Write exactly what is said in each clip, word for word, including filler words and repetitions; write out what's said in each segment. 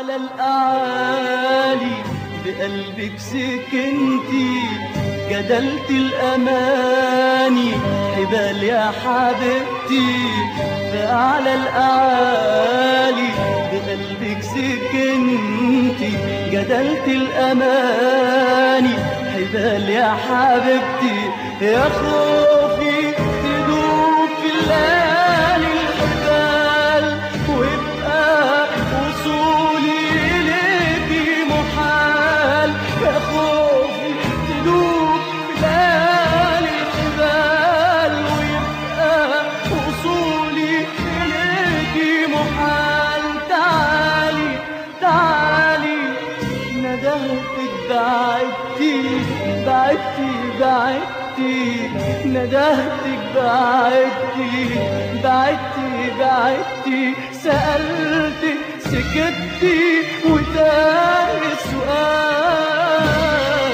أعلى الأعالي بقلبك سكنتي، جدلت الأماني حبال يا حبيبتي. في أعلى الأعالي بقلبك سكنتي، جدلت الأماني حبال يا حبيبتي. يا خوفي تدوب في الليالي الحبال، ويبقى وصولي إليكي محال. يا خوفي تدوب في الليالي الحبال، ويبقى وصولي إليكي محال. تعالي تعالي ندهتك بعدتي بعدتي بعدتي، ندهتك بعدتي بعدتي بعدتي. سألتك سكتي وتاه السؤال.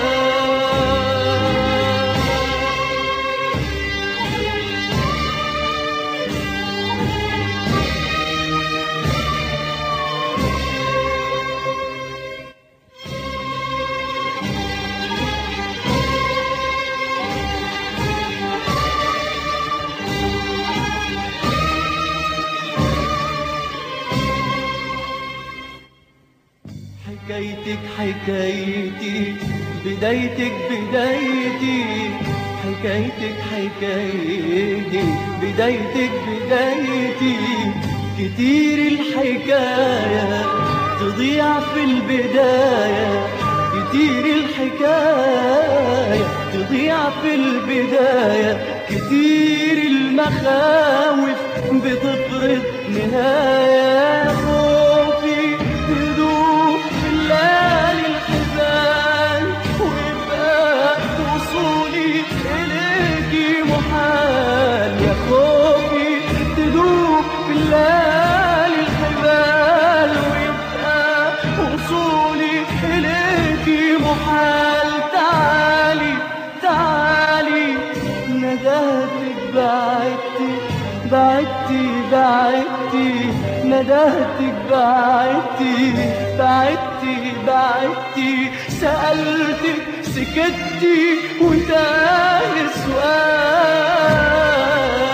حكايتك حكايتي، بدايتك بدايتي. حكايتك حكايتي، بدايتك بدايتي. كتير الحكاية تضيع في البداية، كتير الحكاية تضيع في البداية. كتير المخاوف بتطرد نهاية. خوفي تدوب في الليالي الحبال، ويبقى وصولي إليكي محال. يا خوفي تدوب في الليالي الحبال، ويبقى وصولي إليكي محال. تعالي تعالي ندهتك بعدتي بعدتي بعدتي، ندهتك بعدتي بعدتي بعدتي. سألتك سكتي وتاه السؤال.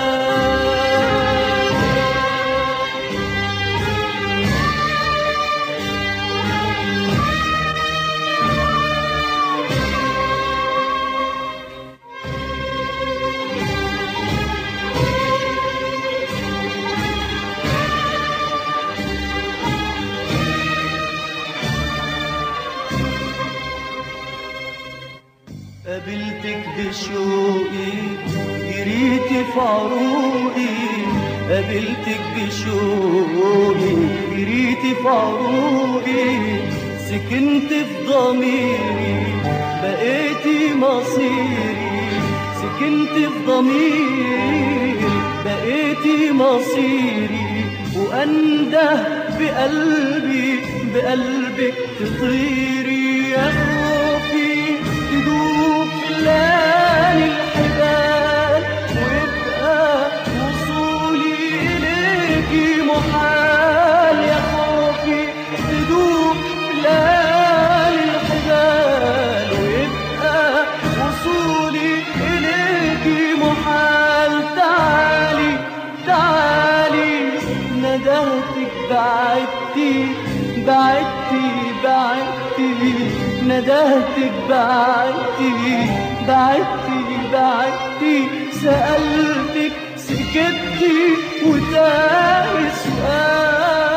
قابلتك بشوقي جريتي في عروقي، قابلتك بشوقي جريتي في عروقي. سكنت في ضميري بقيتي مصيري، سكنت في ضميري بقيتي مصيري. وأنده بقلبي بقلبك تطيري. يا خوفي تدوب في الليالي الحبال، ويبقى وصولي إليكي محال. يا خوفي تدوب في الليالي الحبال، ويبقى وصولي إليكي محال. تعالي تعالي ندهتك بعدتي بعدتي بعدتي، ندهتك بعدتي بعدتي بعدتي. سألتك سكتي وتاه السؤال.